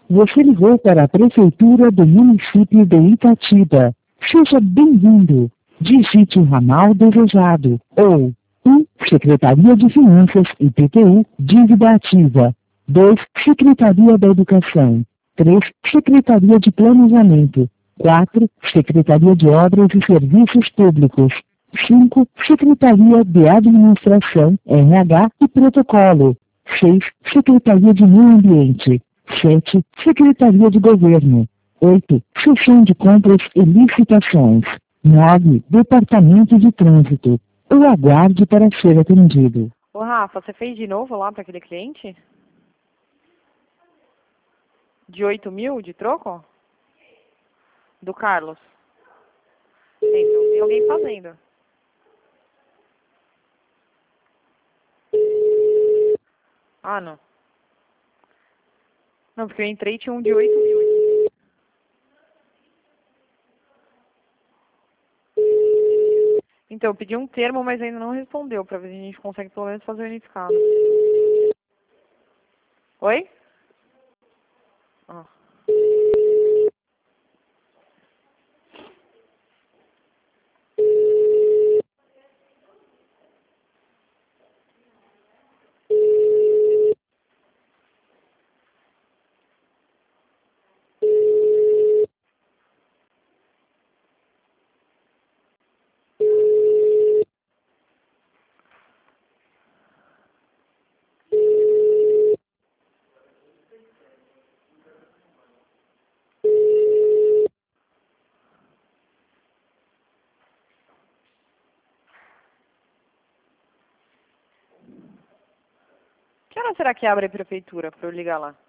Você ligou para a Prefeitura do município de Itatiba. Seja bem-vindo. Digite o ramal desejado. Ou 1. Secretaria de Finanças e PTU, dívida ativa. 2. Secretaria da Educação. 3. Secretaria de Planejamento. 4. Secretaria de Obras e Serviços Públicos. 5. Secretaria de Administração, RH e Protocolo. 6. Secretaria de Meio Ambiente. 7. Secretaria de Governo. 8. Seção de Compras e Licitações. 9. Departamento de Trânsito. Ou aguarde para ser atendido. Ô, Rafa, você fez de novo lá para aquele cliente? De 8 mil de troco? Do Carlos? Então, tem alguém fazendo. Ah, não. Não, porque eu entrei e tinha um de 8 mil aqui. Então, eu pedi um termo, mas ainda não respondeu, pra ver se a gente consegue pelo menos fazer o unificado. Oi? Ah. Que hora será que abre a prefeitura pra eu ligar lá?